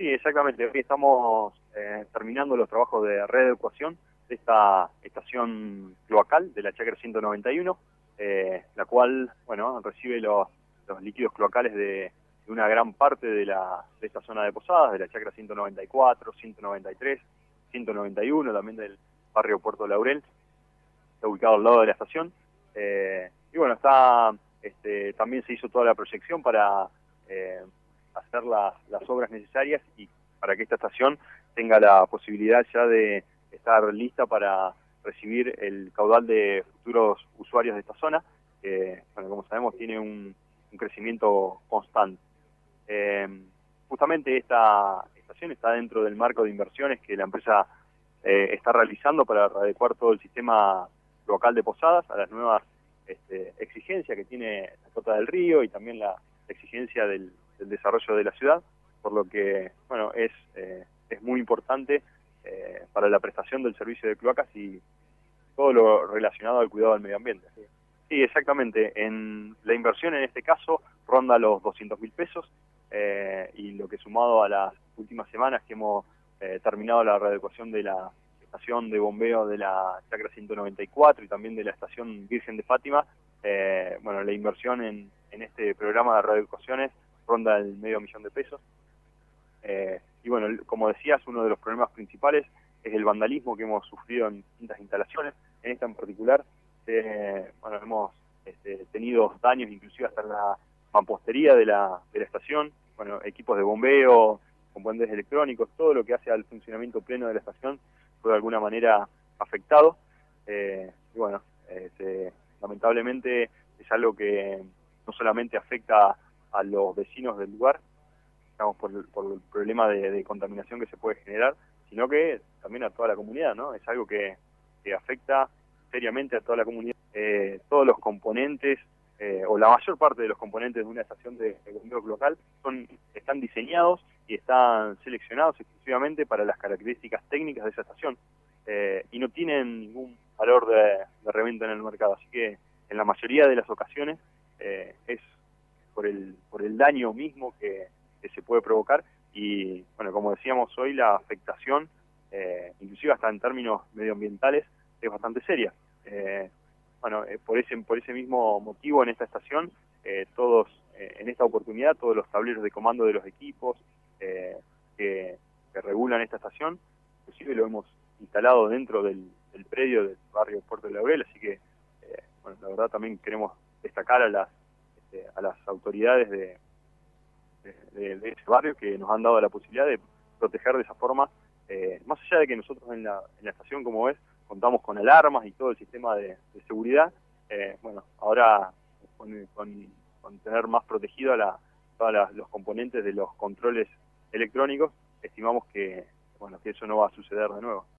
Sí, exactamente. Hoy estamos terminando los trabajos de readecuación de esta estación cloacal de la Chacra 191, la cual, bueno, recibe los líquidos cloacales de una gran parte de esta zona de Posadas, de la Chacra 194, 193, 191, también del barrio Puerto Laurel. Está ubicado al lado de la estación. Y bueno, también se hizo toda la proyección para hacer las obras necesarias y para que esta estación tenga la posibilidad ya de estar lista para recibir el caudal de futuros usuarios de esta zona, que, bueno, como sabemos, tiene un crecimiento constante. Justamente esta estación está dentro del marco de inversiones que la empresa está realizando para adecuar todo el sistema local de Posadas a las nuevas exigencias que tiene la Cota del Río y también la exigencia del desarrollo de la ciudad, por lo que, bueno, es muy importante para la prestación del servicio de cloacas y todo lo relacionado al cuidado del medio ambiente. Sí, exactamente. La inversión en este caso ronda los 200.000 pesos y lo que sumado a las últimas semanas que hemos terminado la readecuación de la estación de bombeo de la Chacra 194 y también de la estación Virgen de Fátima, bueno, la inversión en este programa de readecuaciones ronda el $500.000. Y bueno, como decías, uno de los problemas principales es el vandalismo que hemos sufrido en distintas instalaciones. En esta en particular, bueno, hemos tenido daños inclusive hasta en la mampostería de la estación, bueno, equipos de bombeo, componentes electrónicos, todo lo que hace al funcionamiento pleno de la estación fue de alguna manera afectado. Y bueno, lamentablemente es algo que no solamente afecta a los vecinos del lugar, digamos, por el problema de contaminación que se puede generar, sino que también a toda la comunidad, ¿no? Es algo que afecta seriamente a toda la comunidad. Todos los componentes, o la mayor parte de los componentes de una estación de bombeo local están diseñados y están seleccionados exclusivamente para las características técnicas de esa estación, y no tienen ningún valor de reventa en el mercado. Así que en la mayoría de las ocasiones es por el daño mismo que se puede provocar y, bueno, como decíamos hoy, la afectación, inclusive hasta en términos medioambientales, es bastante seria. Bueno, por ese mismo motivo en esta estación, en esta oportunidad, todos los tableros de comando de los equipos que regulan esta estación, inclusive lo hemos instalado dentro del predio del barrio Puerto Laurel, así que, bueno, la verdad también queremos destacar a las autoridades de ese barrio que nos han dado la posibilidad de proteger de esa forma, más allá de que nosotros en la estación, como ves, contamos con alarmas y todo el sistema de seguridad. Bueno, ahora con tener más protegido todos los componentes de los controles electrónicos, estimamos que, bueno, que eso no va a suceder de nuevo.